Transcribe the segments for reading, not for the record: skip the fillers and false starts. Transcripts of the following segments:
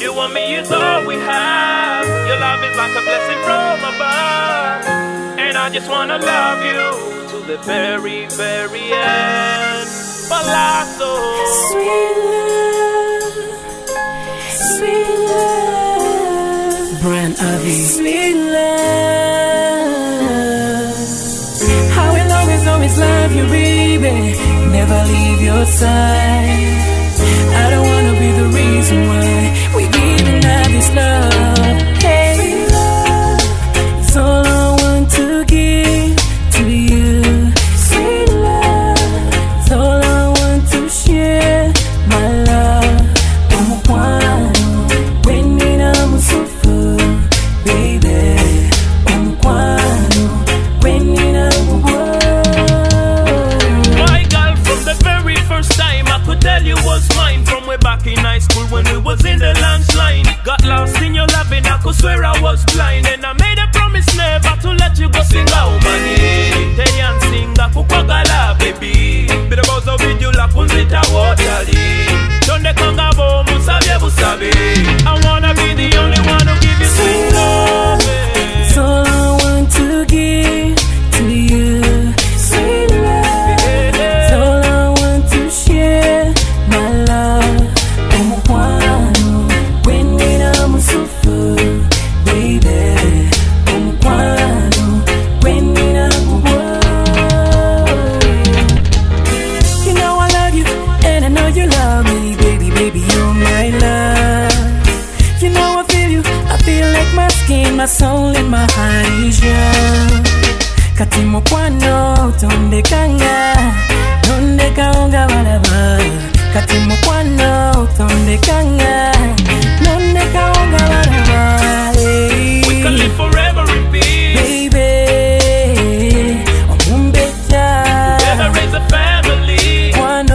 You and me is all we have. Your love is like a blessing from above. And I just wanna love you to the very, very end. Palazzo. Sweet love, sweet love. Brand Avi. Sweet love. I will always, always love you, baby. Never leave your side. I don't wanna be the reason why we giving out this love. Hey, love, it's all I want to give to you. Sweet love, it's all I want to share. My love, umkwano, wenina musufu, baby. Umkwano, wenina My girl, from the very first time I could tell you was mine. From way back in high school when we was in the lunch line. Got lost in your loving, I could swear I was blind. And I made a promise never to let you go. Sing out money, Kenyan singer kukwagala baby. Bida bozo video la kunzita wotali. Donde kanga bo musabye busabe. I wanna be the only one who give you sweet love. It's all I want to give to you. Sweet love, it's all I want to share. My love, umkwano, wenina musufu, baby. Umkwano, wenina You know I love you, and I know you love me, baby, baby, you're my love. You know I feel like my skin, my soul, and my heart is yours. Katimo kwano, tonde kanga, tonde kaonga walaba. Katimo kwano, tonde kanga, tonde kaonga walaba. We can live forever in peace. Baby, omumbeja. Together raise a family. Kwano,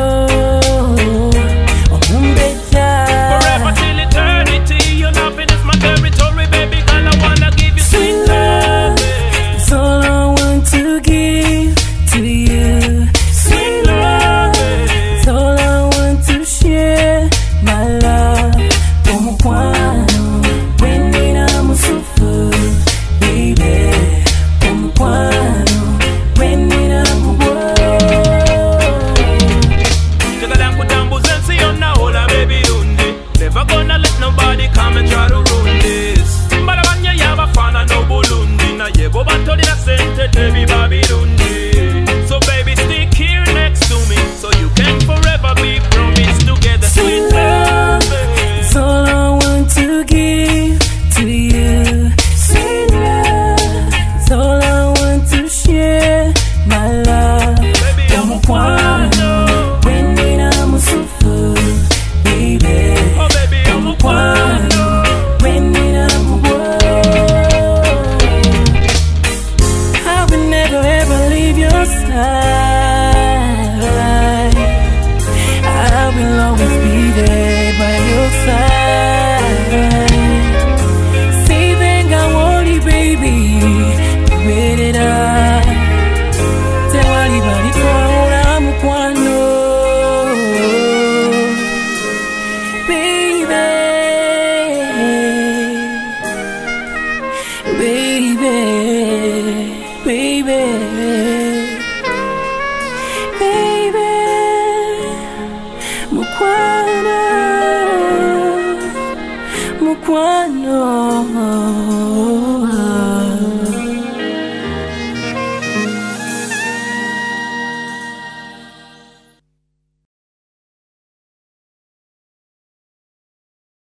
omumbeja. Forever till eternity. Your loving is my territory, baby. Girl, I wanna give you sweet love. It's all I want to give to you. Sweet love, it's all I want to share. My love, umkwano, wenina musufu, baby. Umkwano, wenina baby, never gonna let nobody come and try to ruin this. But when you have a fan and no bulundi, na yebo batoli na sente tebi babirundi. So baby, stick here next to me, so you can forever be promised together. Sweet love, it's all I want to give to you. Sweet love, it's all I want to share. My love, baby, I'm a wenina musufu, baby. Oh baby, I'm a wenina I will never ever leave your side. I will always be there by your side. Say then I want you, baby. Wait it up. Tell anybody I'm kwano, baby, baby, baby, baby, mukwano, mukwano.